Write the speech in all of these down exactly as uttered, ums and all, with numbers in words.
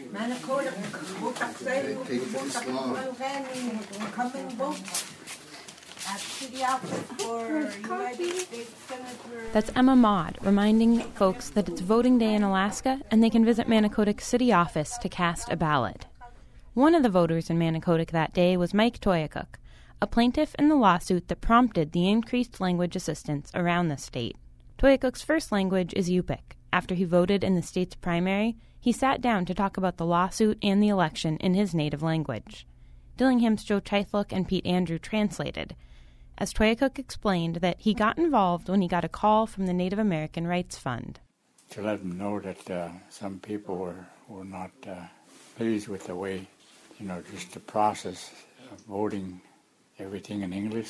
That's Emma Maud reminding folks that it's voting day in Alaska and they can visit Manicodic's city office to cast a ballot. One of the voters in Manicodic that day was Mike Toyakuk, a plaintiff in the lawsuit that prompted the increased language assistance around the state. Toyakuk's first language is Yupik. After he voted in the state's primary, he sat down to talk about the lawsuit and the election in his native language. Dillingham's Joe Chythluk and Pete Andrew translated, as Toyakuk explained that he got involved when he got a call from the Native American Rights Fund. To let them know that uh, some people were, were not uh, pleased with the way, you know, just the process of voting everything in English.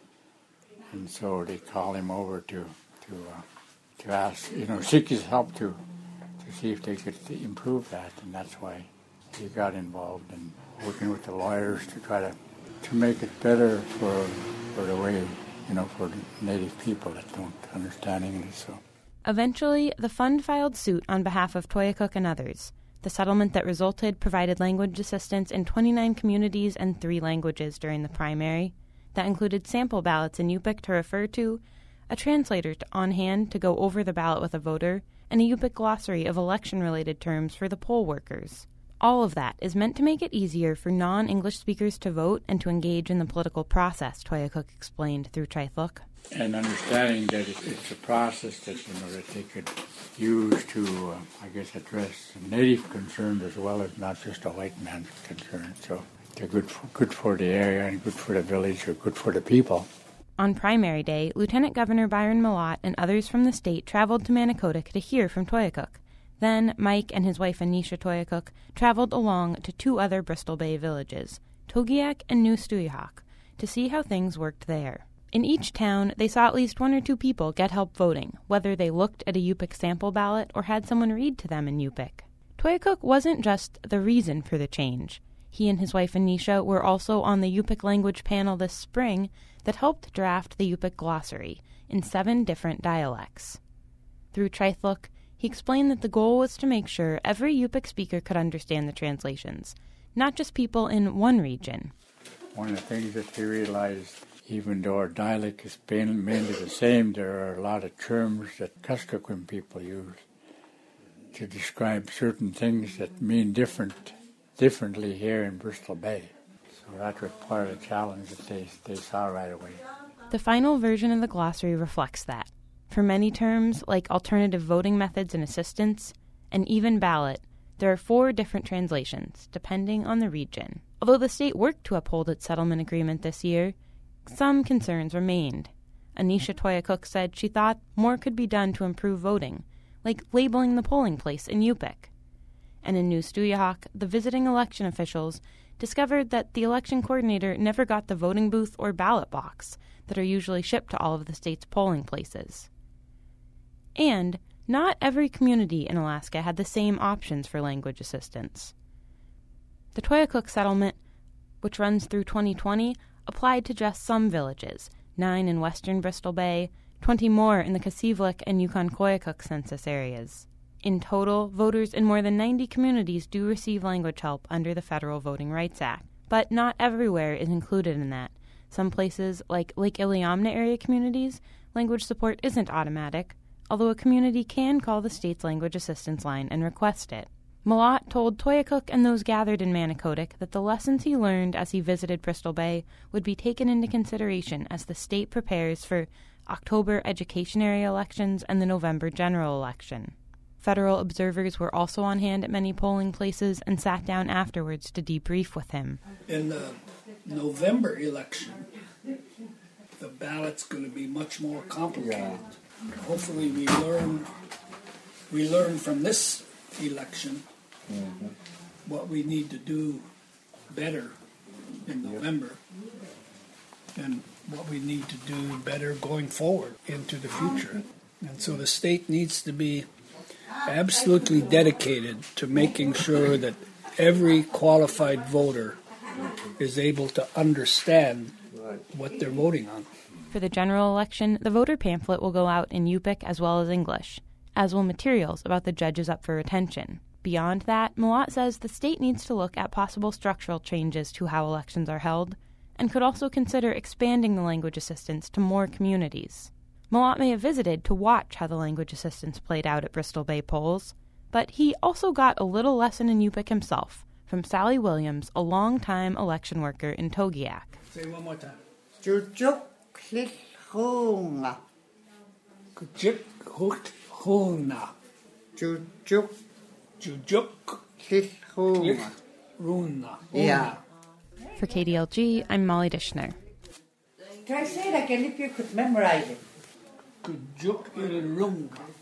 And so they called him over to to uh, to ask, you know, seek his help to to see if they could improve that. And that's why he got involved in working with the lawyers to try to, to make it better for for the way, you know, for the native people that don't understand English. So eventually, the fund filed suit on behalf of Toyakuk and others. The settlement that resulted provided language assistance in twenty-nine communities and three languages during the primary. That included sample ballots in Yupik to refer to, a translator to on hand to go over the ballot with a voter, and a Yupik glossary of election-related terms for the poll workers. All of that is meant to make it easier for non-English speakers to vote and to engage in the political process, Toyakuk explained through Chythluk. And understanding that it's a process that, you know, that they could use to, uh, I guess, address native concerns as well as not just a white man's concern. So they're good for, good for the area and good for the village or good for the people. On primary day, Lieutenant Governor Byron Mallott and others from the state traveled to Manicodic to hear from Toyakuk. Then Mike and his wife Anisha Toyakuk traveled along to two other Bristol Bay villages, Togiak and New Stuyahok, to see how things worked there. In each town, they saw at least one or two people get help voting, whether they looked at a Yupik sample ballot or had someone read to them in Yupik. Toyakuk wasn't just the reason for the change. He and his wife Anisha were also on the Yupik language panel this spring that helped draft the Yupik glossary in seven different dialects. Through Chythluk, he explained that the goal was to make sure every Yupik speaker could understand the translations, not just people in one region. One of the things that he realized, even though our dialect is mainly the same, there are a lot of terms that Kuskokwim people use to describe certain things that mean different, differently here in Bristol Bay. So that was part of the challenge that they, they saw right away. The final version of the glossary reflects that. For many terms, like alternative voting methods and assistance, and even ballot, there are four different translations, depending on the region. Although the state worked to uphold its settlement agreement this year, some concerns remained. Anisha Toyakuk said she thought more could be done to improve voting, like labeling the polling place in Yupik. And in New Stuyahok, the visiting election officials discovered that the election coordinator never got the voting booth or ballot box that are usually shipped to all of the state's polling places. And not every community in Alaska had the same options for language assistance. The Toyakuk settlement, which runs through twenty twenty, applied to just some villages, nine in western Bristol Bay, twenty more in the Kasivlik and Yukon-Koyukuk census areas. In total, voters in more than ninety communities do receive language help under the Federal Voting Rights Act, but not everywhere is included in that. Some places, like Lake Iliamna area communities, language support isn't automatic, although a community can call the state's language assistance line and request it. Mallott told Toyakuk and those gathered in Manicodic that the lessons he learned as he visited Bristol Bay would be taken into consideration as the state prepares for October education area elections and the November general election. Federal observers were also on hand at many polling places and sat down afterwards to debrief with him. In the November election, the ballot's going to be much more complicated. Yeah. Hopefully we learn we learn from this election mm-hmm. what we need to do better in November and what we need to do better going forward into the future. And so the state needs to be absolutely dedicated to making sure that every qualified voter is able to understand what they're voting on. For the general election, the voter pamphlet will go out in Yupik as well as English, as will materials about the judges up for retention. Beyond that, Mlot says the state needs to look at possible structural changes to how elections are held, and could also consider expanding the language assistance to more communities. Mlot may have visited to watch how the language assistance played out at Bristol Bay polls, but he also got a little lesson in Yupik himself from Sally Williams, a longtime election worker in Togiak. Say one more time. Jujuk Lilhunga. Kujuk Huna. Jujuk Jujuk Lilhunga. Runa. Yeah. For K D L G, I'm Molly Dishner. Try say it again if you could memorize it. Kujuk Ilrunga.